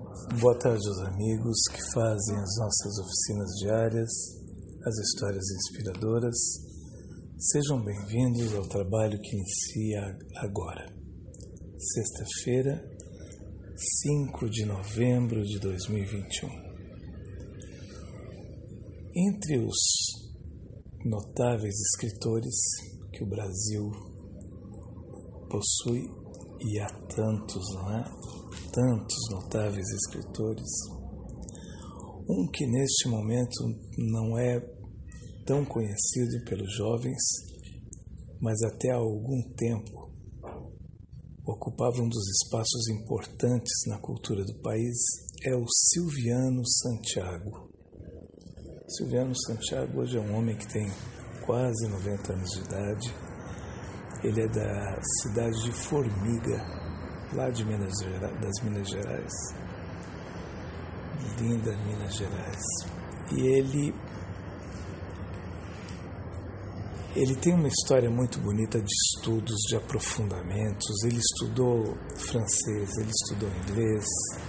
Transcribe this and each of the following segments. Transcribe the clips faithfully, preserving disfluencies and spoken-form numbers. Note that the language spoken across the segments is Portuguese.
Boa tarde aos amigos que fazem as nossas oficinas diárias, as histórias inspiradoras. Sejam bem-vindos ao trabalho que inicia agora. Sexta-feira, cinco de novembro de dois mil e vinte e um. Entre os notáveis escritores que o Brasil possui, e há tantos, não é? Tantos notáveis escritores, um que neste momento não é tão conhecido pelos jovens, mas até há algum tempo ocupava um dos espaços importantes na cultura do país, é o Silviano Santiago. Silviano Santiago hoje é um homem que tem quase noventa anos de idade. Ele é da cidade de Formiga, lá de Minas Gerais, das Minas Gerais. Linda Minas Gerais. E ele, ele tem uma história muito bonita de estudos, de aprofundamentos. Ele estudou francês, ele estudou inglês.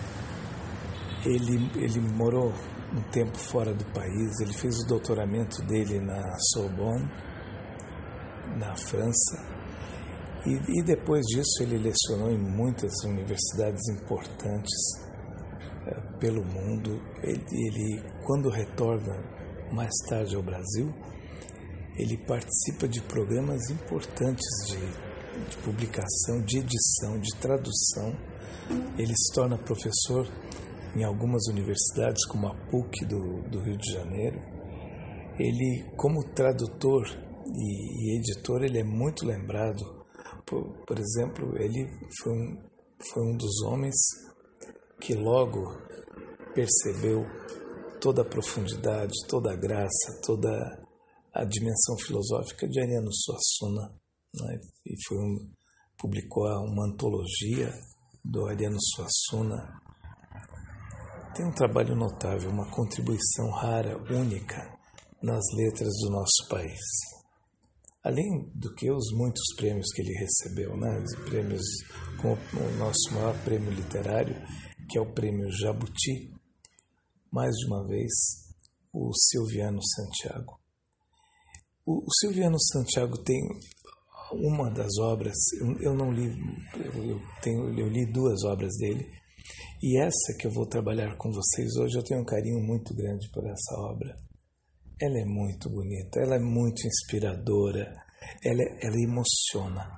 Ele, ele morou um tempo fora do país. Ele fez o doutoramento dele na Sorbonne, na França. E, e depois disso ele lecionou em muitas universidades importantes é, pelo mundo. Ele, ele, quando retorna mais tarde ao Brasil, ele participa de programas importantes de, de publicação, de edição, de tradução. Ele se torna professor em algumas universidades, como a P U C do, do Rio de Janeiro. Ele, como tradutor e, e editor, ele é muito lembrado. Por, por exemplo, ele foi um, foi um dos homens que logo percebeu toda a profundidade, toda a graça, toda a dimensão filosófica de Ariano Suassuna, né? E foi um, publicou uma antologia do Ariano Suassuna. Tem um trabalho notável, uma contribuição rara, única nas letras do nosso país. Além do que os muitos prêmios que ele recebeu, né? Os prêmios, como o nosso maior prêmio literário, que é o prêmio Jabuti, mais de uma vez, o Silviano Santiago. O, o Silviano Santiago tem uma das obras, eu, eu não li, eu, eu, tenho, eu li duas obras dele, e essa que eu vou trabalhar com vocês hoje, eu tenho um carinho muito grande por essa obra. Ela é muito bonita, ela é muito inspiradora, ela, ela emociona.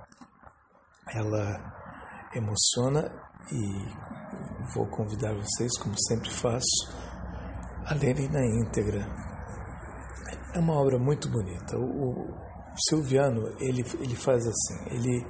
Ela emociona e vou convidar vocês, como sempre faço, a lerem na íntegra. É uma obra muito bonita. O, o Silviano, ele, ele faz assim, ele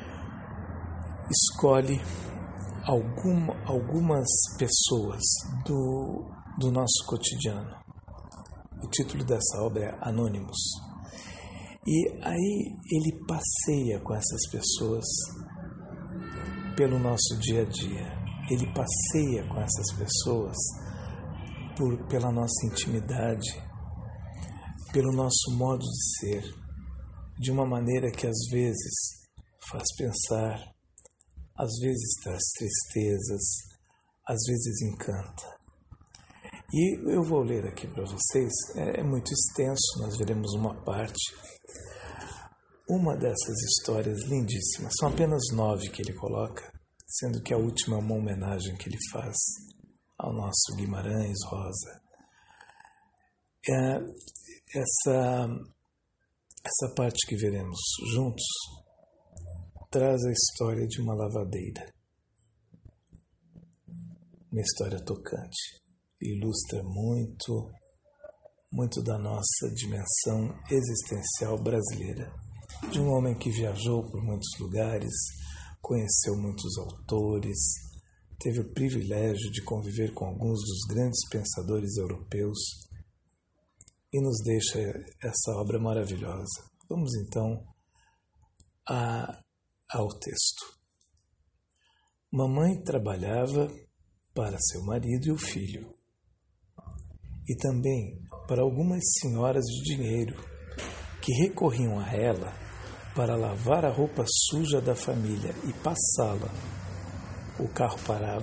escolhe alguma, algumas pessoas do, do nosso cotidiano. O título dessa obra é Anônimos. E aí ele passeia com essas pessoas pelo nosso dia a dia. Ele passeia com essas pessoas por, pela nossa intimidade, pelo nosso modo de ser, de uma maneira que às vezes faz pensar, às vezes traz tristezas, às vezes encanta. E eu vou ler aqui para vocês, é, é muito extenso, nós veremos uma parte. Uma dessas histórias lindíssimas, são apenas nove que ele coloca, sendo que a última é uma homenagem que ele faz ao nosso Guimarães Rosa. É, essa, essa parte que veremos juntos traz a história de uma lavadeira, uma história tocante. Ilustra muito, muito da nossa dimensão existencial brasileira, de um homem que viajou por muitos lugares, conheceu muitos autores, teve o privilégio de conviver com alguns dos grandes pensadores europeus e nos deixa essa obra maravilhosa. Vamos então a, ao texto. Mamãe trabalhava para seu marido e o filho, e também para algumas senhoras de dinheiro que recorriam a ela para lavar a roupa suja da família e passá-la. O carro parava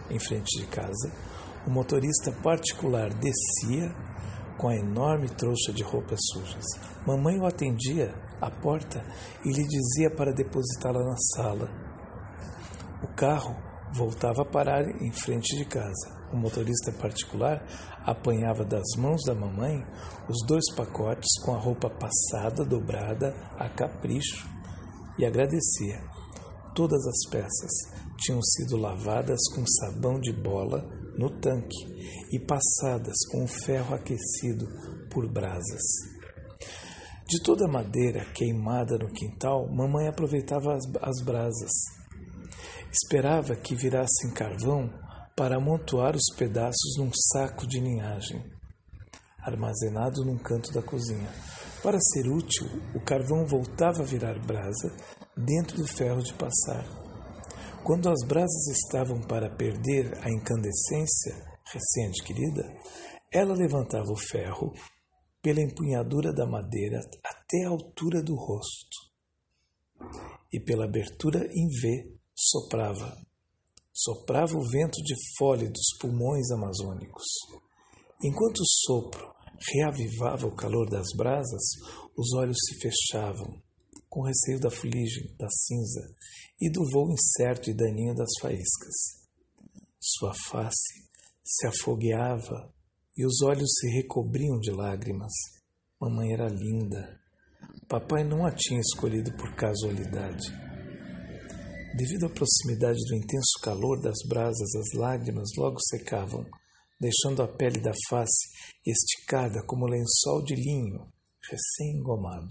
em frente de casa, o motorista particular descia com a enorme trouxa de roupas sujas. Mamãe o atendia à porta e lhe dizia para depositá-la na sala. O carro voltava a parar em frente de casa. O motorista particular apanhava das mãos da mamãe os dois pacotes com a roupa passada, dobrada a capricho e agradecia. Todas as peças tinham sido lavadas com sabão de bola no tanque e passadas com o ferro aquecido por brasas. De toda a madeira queimada no quintal, mamãe aproveitava as, as brasas. Esperava que virassem carvão para amontoar os pedaços num saco de linhagem, armazenado num canto da cozinha. Para ser útil, o carvão voltava a virar brasa dentro do ferro de passar. Quando as brasas estavam para perder a incandescência recém-adquirida, ela levantava o ferro pela empunhadura da madeira até a altura do rosto e pela abertura em V soprava. Soprava o vento de fole dos pulmões amazônicos. Enquanto o sopro reavivava o calor das brasas, os olhos se fechavam, com receio da fuligem, da cinza e do voo incerto e daninho das faíscas. Sua face se afogueava e os olhos se recobriam de lágrimas. Mamãe era linda. Papai não a tinha escolhido por casualidade. Devido à proximidade do intenso calor das brasas, as lágrimas logo secavam, deixando a pele da face esticada como lençol de linho recém-engomado.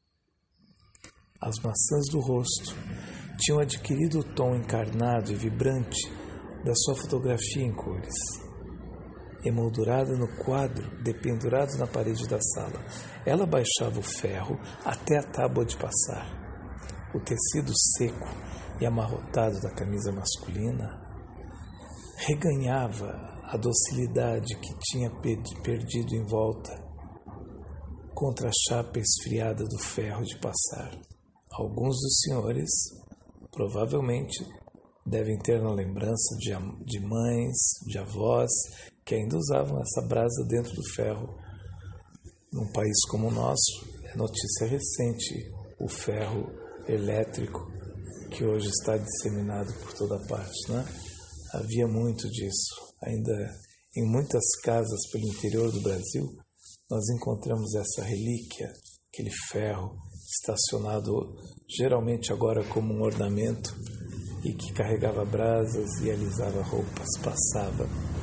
As maçãs do rosto tinham adquirido o tom encarnado e vibrante da sua fotografia em cores, emoldurada no quadro dependurado na parede da sala. Ela baixava o ferro até a tábua de passar. O tecido seco e amarrotado da camisa masculina reganhava a docilidade que tinha perdido em volta contra a chapa esfriada do ferro de passar. Alguns dos senhores provavelmente devem ter na lembrança de, de mães, de avós, que ainda usavam essa brasa dentro do ferro. Num país como o nosso, é notícia recente o ferro elétrico, que hoje está disseminado por toda parte, né? Havia muito disso. Ainda em muitas casas pelo interior do Brasil, nós encontramos essa relíquia, aquele ferro estacionado geralmente agora como um ornamento e que carregava brasas e alisava roupas, passava.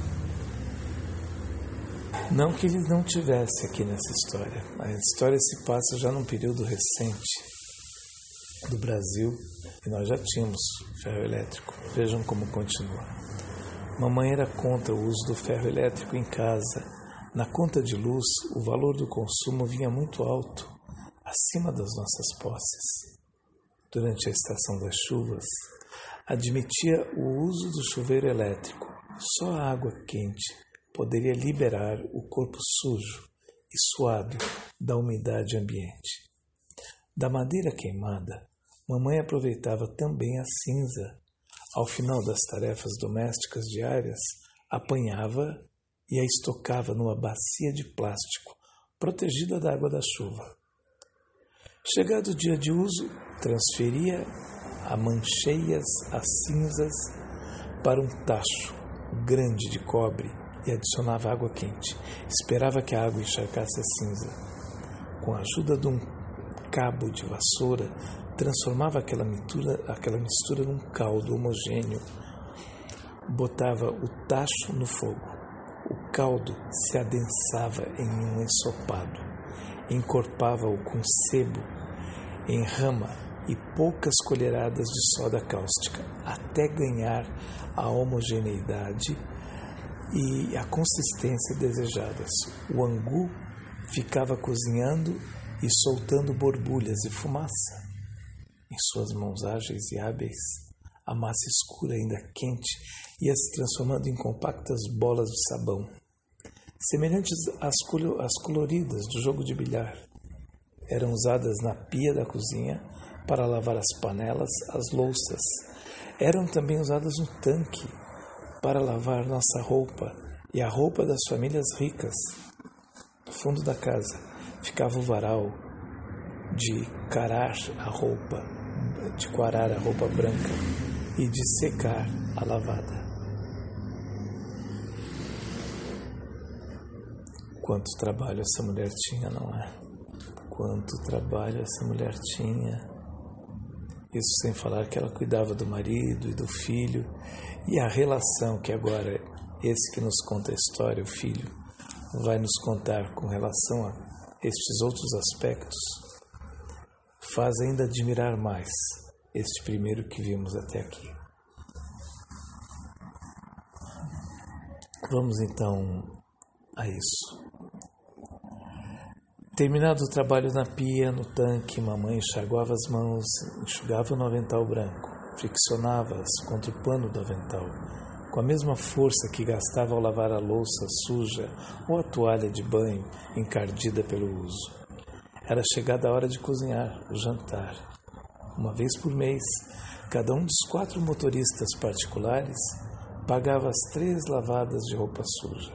Não que ele não tivesse aqui nessa história. A história se passa já num período recente do Brasil e nós já tínhamos ferro elétrico. Vejam como continua. Mamãe era contra o uso do ferro elétrico em casa. Na conta de luz, o valor do consumo vinha muito alto, acima das nossas posses. Durante a estação das chuvas, admitia o uso do chuveiro elétrico. Só a água quente poderia liberar o corpo sujo e suado da umidade ambiente. Da madeira queimada, mamãe aproveitava também a cinza. Ao final das tarefas domésticas diárias, apanhava e a estocava numa bacia de plástico, protegida da água da chuva. Chegado o dia de uso, transferia a mancheias, as cinzas, para um tacho grande de cobre e adicionava água quente. Esperava que a água encharcasse a cinza. Com a ajuda de um cabo de vassoura, transformava aquela mistura, aquela mistura num caldo homogêneo. Botava o tacho no fogo. O caldo se adensava em um ensopado. Encorpava-o com sebo em rama e poucas colheradas de soda cáustica, até ganhar a homogeneidade e a consistência desejadas. O angu ficava cozinhando e soltando borbulhas e fumaça. Em suas mãos ágeis e hábeis, a massa escura, ainda quente, ia se transformando em compactas bolas de sabão, semelhantes às, colo- às coloridas do jogo de bilhar. Eram usadas na pia da cozinha para lavar as panelas, as louças. Eram também usadas no tanque para lavar nossa roupa e a roupa das famílias ricas. No fundo da casa ficava o varal de carar a roupa, de quarar a roupa branca e de secar a lavada. Quanto trabalho essa mulher tinha, não é? Quanto trabalho essa mulher tinha. Isso sem falar que ela cuidava do marido e do filho. E a relação que agora, esse que nos conta a história, o filho, vai nos contar com relação a estes outros aspectos, faz ainda admirar mais este primeiro que vimos até aqui. Vamos então a isso. Terminado o trabalho na pia, no tanque, mamãe enxaguava as mãos, enxugava o avental branco, friccionava-as contra o pano do avental, com a mesma força que gastava ao lavar a louça suja ou a toalha de banho encardida pelo uso. Era chegada a hora de cozinhar, o jantar. Uma vez por mês, cada um dos quatro motoristas particulares pagava as três lavadas de roupa suja.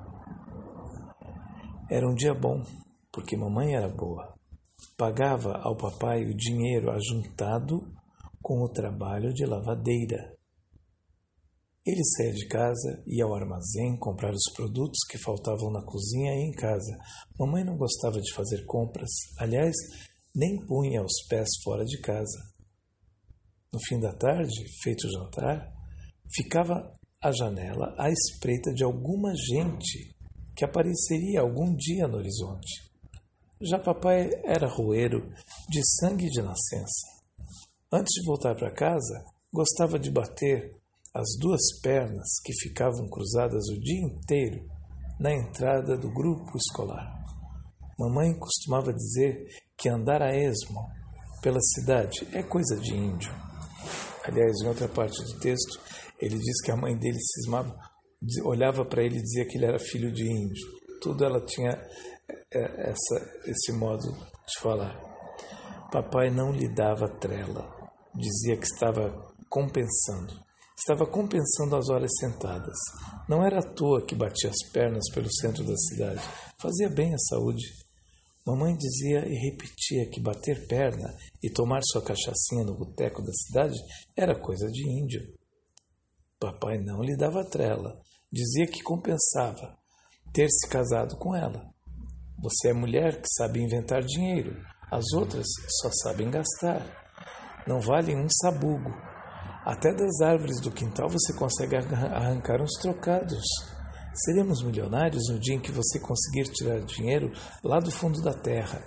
Era um dia bom, porque mamãe era boa. Pagava ao papai o dinheiro ajuntado com o trabalho de lavadeira. Ele saía de casa, ia ao armazém comprar os produtos que faltavam na cozinha e em casa. Mamãe não gostava de fazer compras, aliás, nem punha os pés fora de casa. No fim da tarde, feito o jantar, ficava à janela à espreita de alguma gente que apareceria algum dia no horizonte. Já papai era roeiro de sangue de nascença. Antes de voltar para casa, gostava de bater as duas pernas que ficavam cruzadas o dia inteiro na entrada do grupo escolar. Mamãe costumava dizer que andar a esmo pela cidade é coisa de índio. Aliás, em outra parte do texto, ele diz que a mãe dele cismava, olhava para ele e dizia que ele era filho de índio. Tudo ela tinha essa, esse modo de falar. Papai não lhe dava trela. Dizia que estava compensando. Estava compensando as horas sentadas. Não era à toa que batia as pernas pelo centro da cidade. Fazia bem à saúde. Mamãe dizia e repetia que bater perna e tomar sua cachaçinha no boteco da cidade era coisa de índio. Papai não lhe dava trela. Dizia que compensava ter se casado com ela. Você é mulher que sabe inventar dinheiro. As outras só sabem gastar. Não valem um sabugo. Até das árvores do quintal você consegue arrancar uns trocados. Seremos milionários no dia em que você conseguir tirar dinheiro lá do fundo da terra.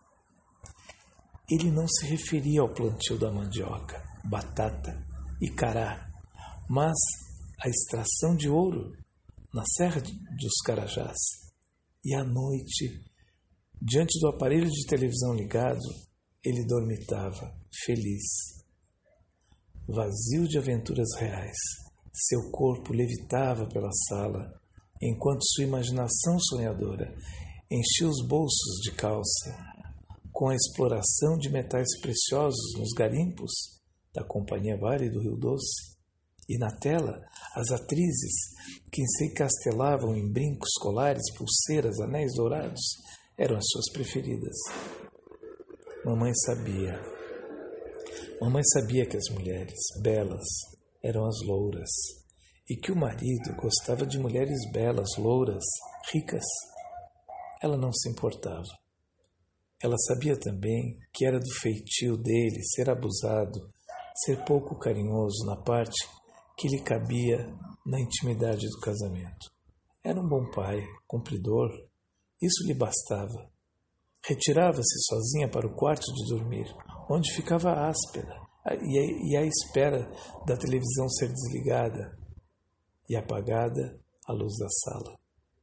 Ele não se referia ao plantio da mandioca, batata e cará, mas à extração de ouro na Serra dos Carajás. E à noite, diante do aparelho de televisão ligado, ele dormitava, feliz. Vazio de aventuras reais, seu corpo levitava pela sala, enquanto sua imaginação sonhadora enchia os bolsos de calça com a exploração de metais preciosos nos garimpos da Companhia Vale do Rio Doce. E na tela, as atrizes que se encastelavam em brincos colares, pulseiras, anéis dourados, eram as suas preferidas. Mamãe sabia. Mamãe sabia que as mulheres belas eram as louras e que o marido gostava de mulheres belas, louras, ricas. Ela não se importava. Ela sabia também que era do feitio dele ser abusado, ser pouco carinhoso na parte que lhe cabia na intimidade do casamento. Era um bom pai, cumpridor, isso lhe bastava. Retirava-se sozinha para o quarto de dormir, onde ficava áspera e à espera da televisão ser desligada e apagada a luz da sala.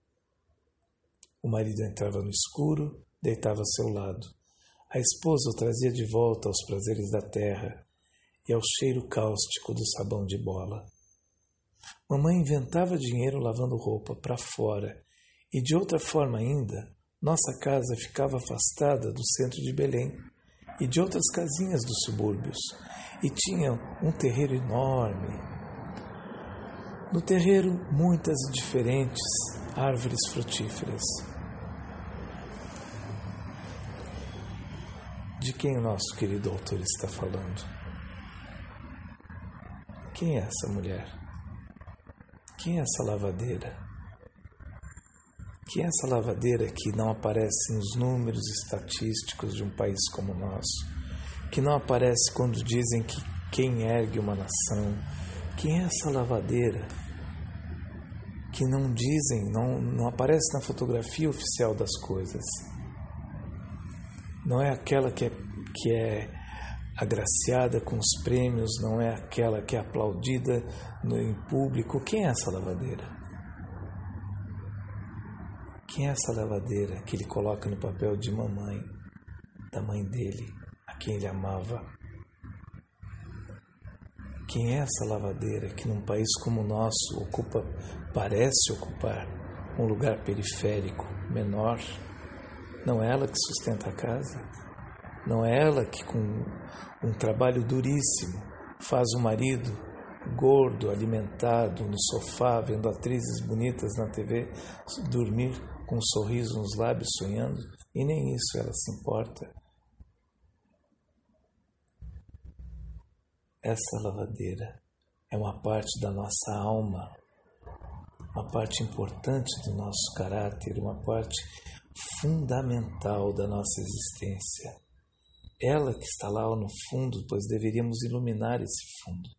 O marido entrava no escuro, deitava a seu lado. A esposa o trazia de volta aos prazeres da terra e ao cheiro cáustico do sabão de bola. Mamãe inventava dinheiro lavando roupa para fora e, de outra forma ainda, nossa casa ficava afastada do centro de Belém e de outras casinhas dos subúrbios e tinha um terreiro enorme. No terreiro, muitas e diferentes árvores frutíferas. De quem o nosso querido autor está falando? Quem é essa mulher? Quem é essa lavadeira? Quem é essa lavadeira que não aparece nos números estatísticos de um país como o nosso? Que não aparece quando dizem que quem ergue uma nação? Quem é essa lavadeira que não dizem, não, não aparece na fotografia oficial das coisas? Não é aquela que é, que é agraciada com os prêmios, não é aquela que é aplaudida no, em público. Quem é essa lavadeira? Quem é essa lavadeira que ele coloca no papel de mamãe, da mãe dele, a quem ele amava? Quem é essa lavadeira que num país como o nosso ocupa, parece ocupar um lugar periférico, menor? Não é ela que sustenta a casa? Não é ela que com um trabalho duríssimo faz o marido gordo, alimentado, no sofá, vendo atrizes bonitas na T V, dormir com um sorriso nos lábios, sonhando? E nem isso ela se importa. Essa lavadeira é uma parte da nossa alma, uma parte importante do nosso caráter, uma parte fundamental da nossa existência. Ela que está lá no fundo, pois deveríamos iluminar esse fundo.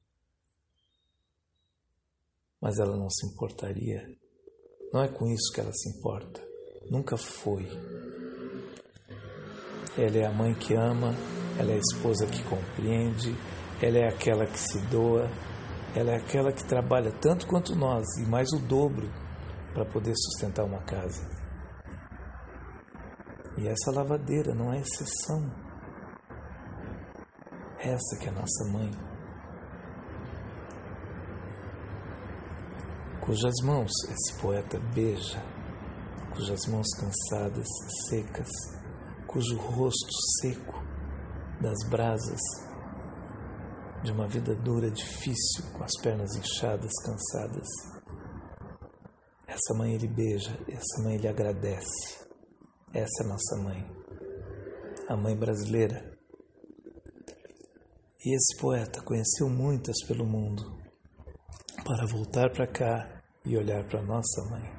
Mas ela não se importaria. Não é com isso que ela se importa. Nunca foi. Ela é a mãe que ama, ela é a esposa que compreende, ela é aquela que se doa, ela é aquela que trabalha tanto quanto nós e mais o dobro para poder sustentar uma casa. E essa lavadeira não é exceção. Essa que é a nossa mãe, cujas mãos esse poeta beija, cujas mãos cansadas, secas, cujo rosto seco das brasas de uma vida dura, difícil, com as pernas inchadas, cansadas. Essa mãe ele beija, essa mãe ele agradece. Essa é a nossa mãe, a mãe brasileira. E esse poeta conheceu muitas pelo mundo para voltar para cá e olhar para nossa mãe.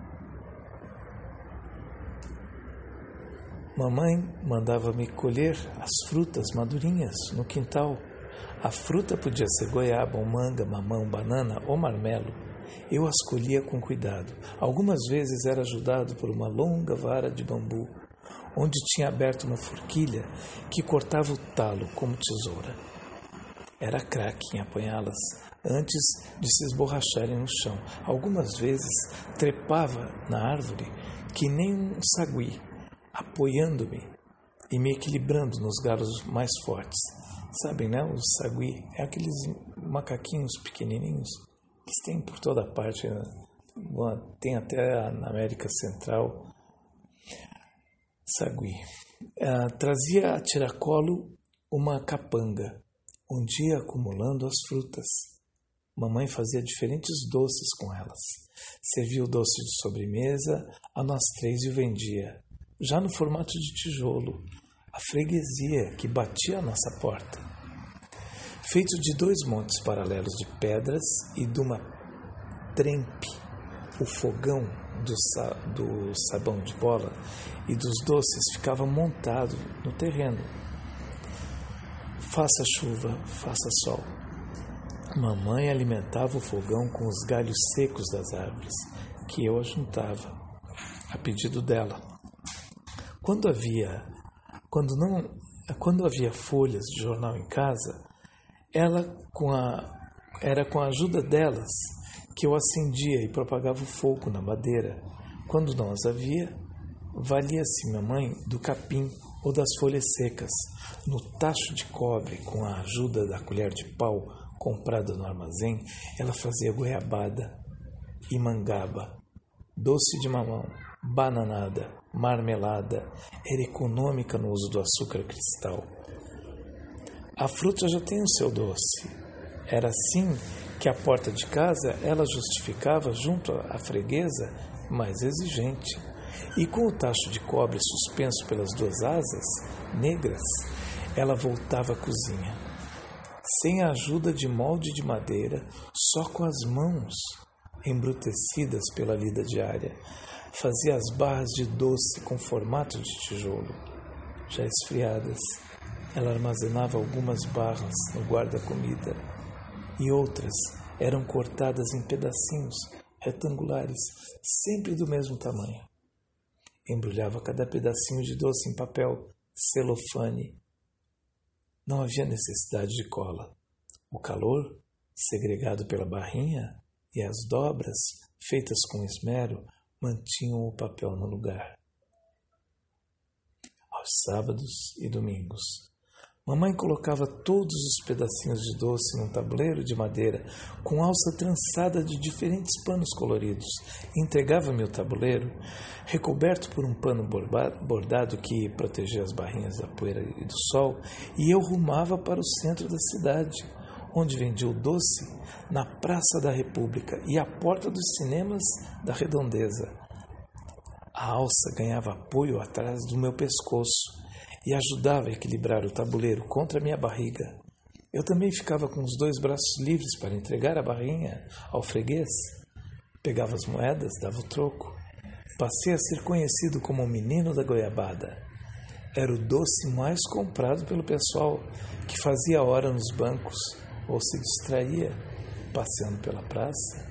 Mamãe mandava-me colher as frutas madurinhas no quintal. A fruta podia ser goiaba, ou manga, mamão, banana ou marmelo. Eu as colhia com cuidado. Algumas vezes era ajudado por uma longa vara de bambu, onde tinha aberto uma forquilha que cortava o talo como tesoura. Era craque em apanhá-las antes de se esborracharem no chão. Algumas vezes trepava na árvore que nem um sagui, apoiando-me e me equilibrando nos galhos mais fortes. Sabem, né? Os sagui é aqueles macaquinhos pequenininhos que tem por toda parte, né? Tem até na América Central. Sagui. Ah, trazia a tiracolo uma capanga, um dia acumulando as frutas. Mamãe fazia diferentes doces com elas. Servia o doce de sobremesa a nós três e o vendia, já no formato de tijolo, a freguesia que batia à nossa porta. Feito de dois montes paralelos de pedras e de uma trempe, o fogão do, sa- do sabão de bola e dos doces ficava montado no terreno. Faça chuva, faça sol. Mamãe alimentava o fogão com os galhos secos das árvores, que eu ajuntava, a pedido dela. Quando havia, quando não, quando havia folhas de jornal em casa, ela com a, era com a ajuda delas que eu acendia e propagava o fogo na madeira. Quando não as havia, valia-se mamãe do capim ou das folhas secas. No tacho de cobre, com a ajuda da colher de pau comprada no armazém, ela fazia goiabada e mangaba, doce de mamão, bananada, marmelada. Era econômica no uso do açúcar cristal. A fruta já tem o seu doce. Era assim que a porta de casa ela justificava junto à freguesa mais exigente. E com o tacho de cobre suspenso pelas duas asas negras, ela voltava à cozinha. Sem a ajuda de molde de madeira, só com as mãos embrutecidas pela lida diária, fazia as barras de doce com formato de tijolo. Já esfriadas, ela armazenava algumas barras no guarda-comida e outras eram cortadas em pedacinhos retangulares, sempre do mesmo tamanho. Embrulhava cada pedacinho de doce em papel celofane. Não havia necessidade de cola. O calor, segregado pela barrinha, e as dobras, feitas com esmero, mantinham o papel no lugar. Aos sábados e domingos, mamãe colocava todos os pedacinhos de doce num tabuleiro de madeira com alça trançada de diferentes panos coloridos. Entregava-me o tabuleiro, recoberto por um pano bordado que protegia as barrinhas da poeira e do sol, e eu rumava para o centro da cidade, onde vendia o doce na Praça da República e à porta dos cinemas da Redondeza. A alça ganhava apoio atrás do meu pescoço e ajudava a equilibrar o tabuleiro contra a minha barriga. Eu também ficava com os dois braços livres para entregar a barrinha ao freguês. Pegava as moedas, dava o troco. Passei a ser conhecido como o menino da goiabada. Era o doce mais comprado pelo pessoal que fazia hora nos bancos ou se distraía passeando pela praça.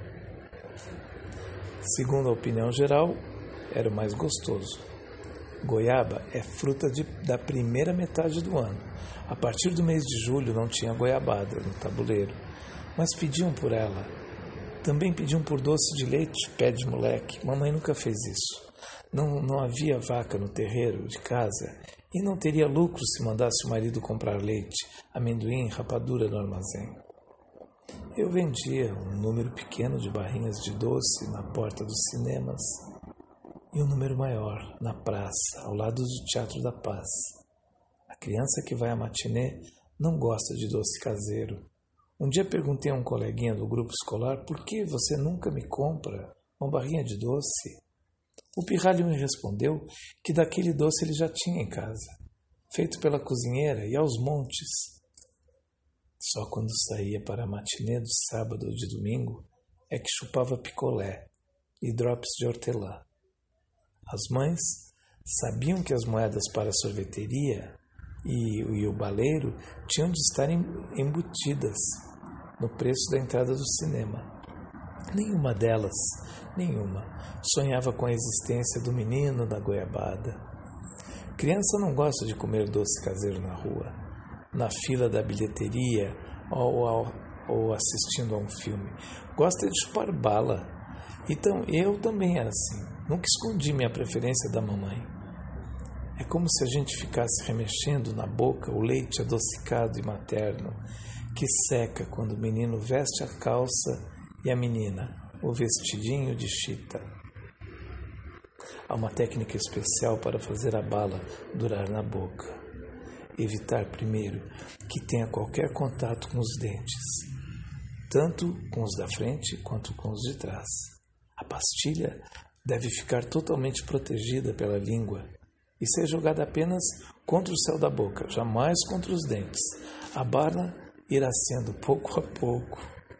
Segundo a opinião geral, era o mais gostoso. Goiaba é fruta de, da primeira metade do ano. A partir do mês de julho não tinha goiabada no tabuleiro, mas pediam por ela. Também pediam por doce de leite, pé de moleque. Mamãe nunca fez isso. Não, não havia vaca no terreiro de casa e não teria lucro se mandasse o marido comprar leite, amendoim, rapadura no armazém. Eu vendia um número pequeno de barrinhas de doce na porta dos cinemas e um número maior na praça, ao lado do Teatro da Paz. A criança que vai à matinê não gosta de doce caseiro. Um dia perguntei a um coleguinha do grupo escolar por que você nunca me compra uma barrinha de doce. O pirralho me respondeu que daquele doce ele já tinha em casa, feito pela cozinheira e aos montes. Só quando saía para a matinê do sábado ou de domingo é que chupava picolé e drops de hortelã. As mães sabiam que as moedas para a sorveteria e, e o baleiro tinham de estar embutidas no preço da entrada do cinema. Nenhuma delas, nenhuma, sonhava com a existência do menino da goiabada. Criança não gosta de comer doce caseiro na rua, na fila da bilheteria ou, ou, ou assistindo a um filme. Gosta de chupar bala. Então, eu também era assim. Nunca escondi minha preferência da mamãe. É como se a gente ficasse remexendo na boca o leite adocicado e materno que seca quando o menino veste a calça e a menina o vestidinho de chita. Há uma técnica especial para fazer a bala durar na boca. Evitar primeiro que tenha qualquer contato com os dentes, tanto com os da frente quanto com os de trás. A pastilha deve ficar totalmente protegida pela língua e ser jogada apenas contra o céu da boca, jamais contra os dentes. A bala irá sendo pouco a pouco,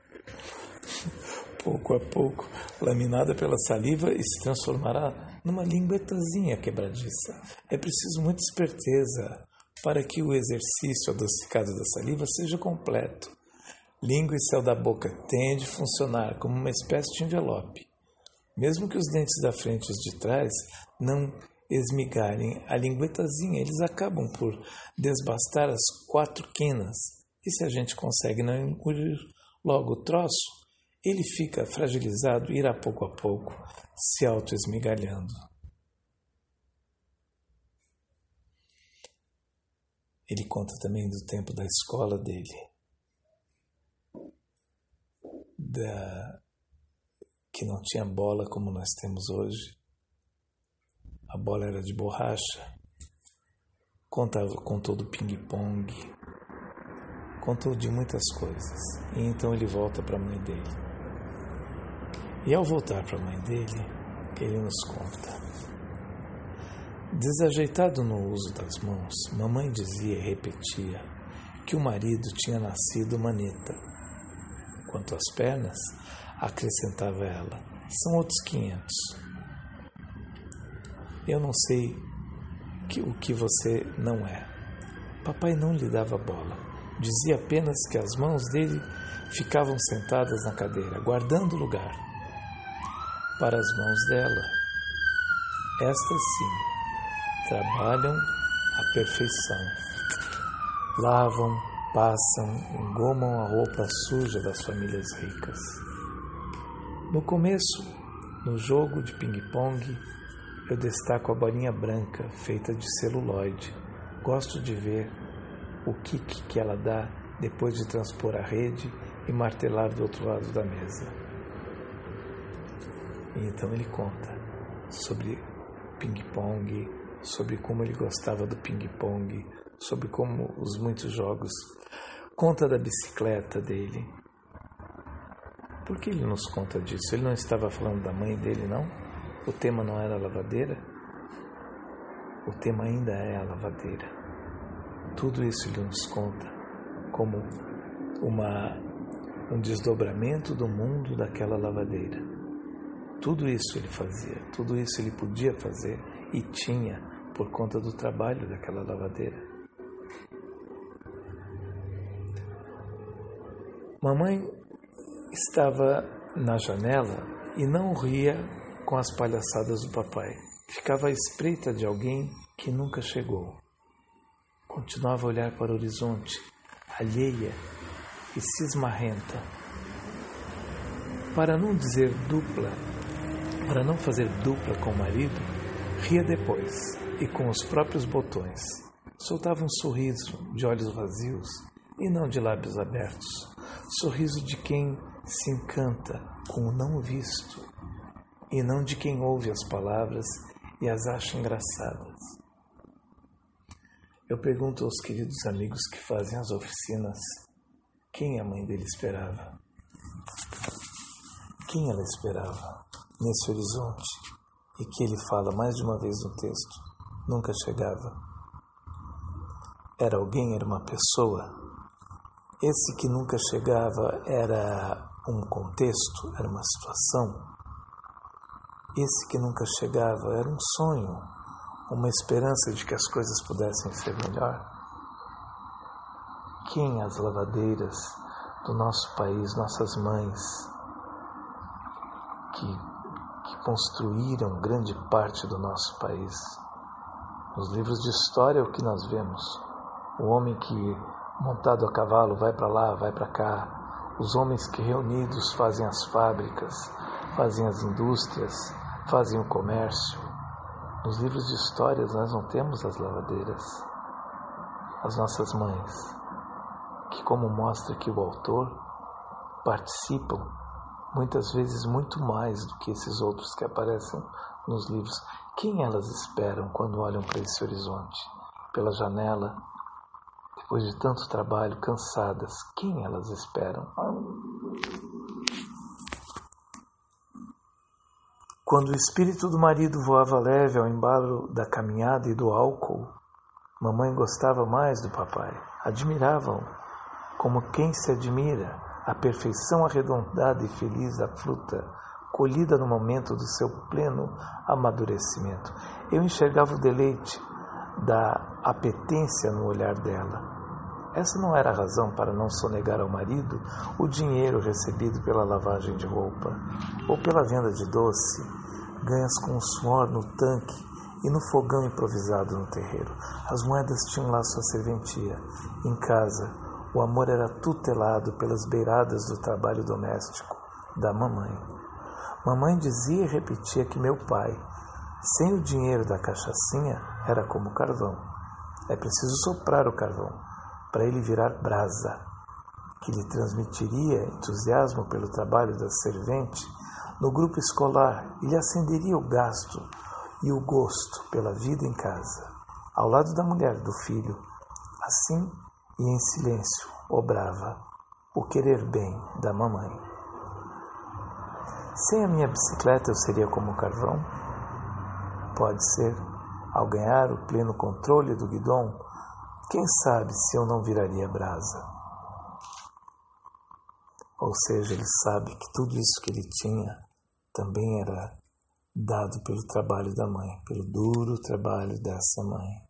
pouco a pouco, laminada pela saliva e se transformará numa linguetazinha quebradiça. É preciso muita esperteza para que o exercício adocicado da saliva seja completo. Língua e céu da boca têm de funcionar como uma espécie de envelope. Mesmo que os dentes da frente e os de trás não esmigalhem a linguetazinha, eles acabam por desbastar as quatro quinas. E se a gente consegue não engolir logo o troço, ele fica fragilizado e irá pouco a pouco se auto-esmigalhando. Ele conta também do tempo da escola dele, da... que não tinha bola como nós temos hoje. A bola era de borracha. Contava, contou do ping-pong, contou de muitas coisas. E então ele volta para a mãe dele. E ao voltar para a mãe dele, ele nos conta. Desajeitado no uso das mãos, mamãe dizia e repetia que o marido tinha nascido maneta. Quanto às pernas, acrescentava ela, são outros quinhentos. Eu não sei que, o que você não é. Papai não lhe dava bola. Dizia apenas que as mãos dele ficavam sentadas na cadeira, guardando lugar. Para as mãos dela, estas sim, trabalham à perfeição. Lavam, passam, engomam a roupa suja das famílias ricas. No começo, no jogo de ping-pong, eu destaco a bolinha branca feita de celuloide. Gosto de ver o kick que ela dá depois de transpor a rede e martelar do outro lado da mesa. E então ele conta sobre ping-pong, sobre como ele gostava do ping-pong, sobre como os muitos jogos. Conta da bicicleta dele. Por que ele nos conta disso? Ele não estava falando da mãe dele, não? O tema não era a lavadeira? O tema ainda é a lavadeira. Tudo isso ele nos conta como uma, um desdobramento do mundo daquela lavadeira. Tudo isso ele fazia, tudo isso ele podia fazer e tinha por conta do trabalho daquela lavadeira. Mamãe estava na janela e não ria com as palhaçadas do papai. Ficava à espreita de alguém que nunca chegou. Continuava a olhar para o horizonte, alheia e cismarrenta. Para não dizer dupla, para não fazer dupla com o marido, ria depois e com os próprios botões. Soltava um sorriso de olhos vazios e não de lábios abertos. Sorriso de quem se encanta com o não visto e não de quem ouve as palavras e as acha engraçadas. Eu pergunto aos queridos amigos que fazem as oficinas quem a mãe dele esperava. Quem ela esperava nesse horizonte e que ele fala mais de uma vez no texto, nunca chegava. Era alguém, era uma pessoa. Esse que nunca chegava era um contexto, era uma situação. Esse que nunca chegava era um sonho, uma esperança de que as coisas pudessem ser melhor. Quem as lavadeiras do nosso país, nossas mães, que, que construíram grande parte do nosso país? Nos livros de história é o que nós vemos. O homem que, montado a cavalo, vai para lá, vai para cá. Os homens que reunidos fazem as fábricas, fazem as indústrias, fazem o comércio. Nos livros de histórias nós não temos as lavadeiras. As nossas mães, que, como mostra aqui o autor, participam muitas vezes muito mais do que esses outros que aparecem nos livros. Quem elas esperam quando olham para esse horizonte? Pela janela, depois de tanto trabalho, cansadas, quem elas esperam? Quando o espírito do marido voava leve ao embalo da caminhada e do álcool, mamãe gostava mais do papai, admirava-o, como quem se admira a perfeição arredondada e feliz da fruta, colhida no momento do seu pleno amadurecimento. Eu enxergava o deleite da apetência no olhar dela. Essa não era a razão para não sonegar ao marido o dinheiro recebido pela lavagem de roupa ou pela venda de doce, ganhas com o suor no tanque e no fogão improvisado no terreiro. As moedas tinham lá sua serventia. Em casa, o amor era tutelado pelas beiradas do trabalho doméstico da mamãe. Mamãe dizia e repetia que meu pai, sem o dinheiro da cachaçinha, era como carvão. É preciso soprar o carvão para ele virar brasa, que lhe transmitiria entusiasmo pelo trabalho da servente no grupo escolar e lhe acenderia o gasto e o gosto pela vida em casa, ao lado da mulher e do filho. Assim, e em silêncio obrava o querer bem da mamãe. Sem a minha bicicleta eu seria como carvão? Pode ser, ao ganhar o pleno controle do guidão, quem sabe se eu não viraria brasa? Ou seja, ele sabe que tudo isso que ele tinha também era dado pelo trabalho da mãe, pelo duro trabalho dessa mãe.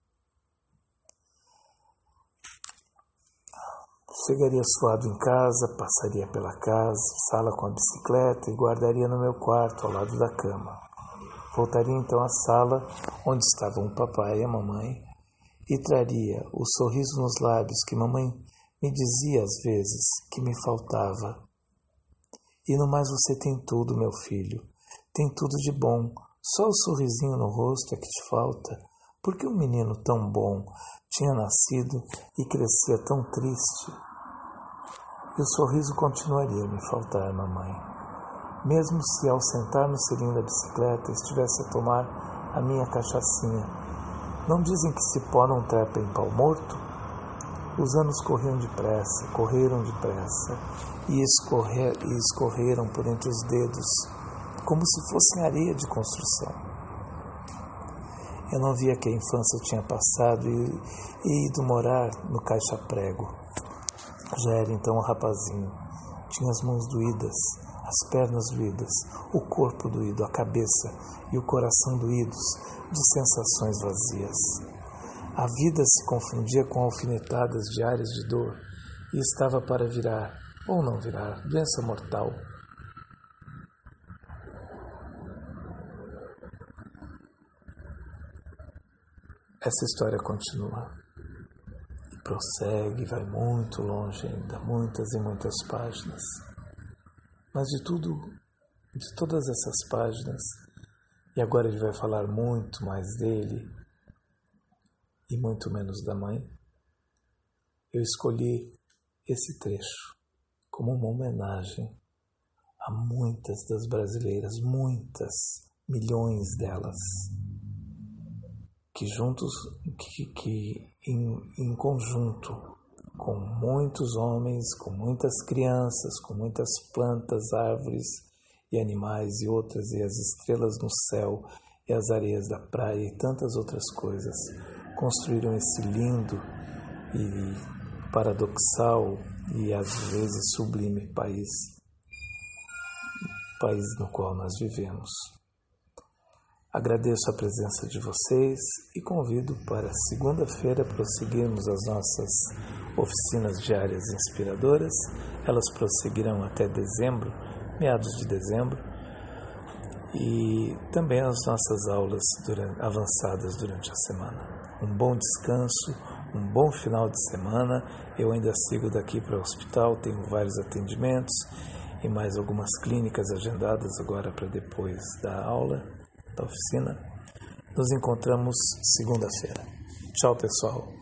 Chegaria suado em casa, passaria pela casa, sala com a bicicleta e guardaria no meu quarto, ao lado da cama. Voltaria então à sala, onde estavam o papai e a mamãe, e traria o sorriso nos lábios que mamãe me dizia às vezes que me faltava. E no mais você tem tudo, meu filho, tem tudo de bom, só o sorrisinho no rosto é que te falta, porque um menino tão bom tinha nascido e crescia tão triste. E o sorriso continuaria a me faltar, mamãe, mesmo se ao sentar no selim da bicicleta estivesse a tomar a minha cachaçinha. Não dizem que cipó não trepa em pau morto? Os anos corriam depressa, correram depressa, e, escorrer, e escorreram por entre os dedos, como se fossem areia de construção. Eu não via que a infância tinha passado e, e ido morar no caixa-prego. Já era então um rapazinho. Tinha as mãos doídas, as pernas doídas, o corpo doído, a cabeça e o coração doídos de sensações vazias. A vida se confundia com alfinetadas diárias de dor e estava para virar, ou não virar, doença mortal. Essa história continua. Prossegue, vai muito longe ainda, muitas e muitas páginas. Mas de tudo, de todas essas páginas, e agora ele vai falar muito mais dele e muito menos da mãe, eu escolhi esse trecho como uma homenagem a muitas das brasileiras, muitas, milhões delas, que juntos, que, que em, em conjunto, com muitos homens, com muitas crianças, com muitas plantas, árvores e animais e outras, e as estrelas no céu, e as areias da praia e tantas outras coisas, construíram esse lindo e paradoxal e às vezes sublime país, país no qual nós vivemos. Agradeço a presença de vocês e convido para segunda-feira prosseguirmos as nossas oficinas diárias inspiradoras. Elas prosseguirão até dezembro, meados de dezembro, e também as nossas aulas durante, avançadas durante a semana. Um bom descanso, um bom final de semana. Eu ainda sigo daqui para o hospital, tenho vários atendimentos e mais algumas clínicas agendadas agora para depois da aula, da oficina. Nos encontramos segunda-feira. Tchau, pessoal.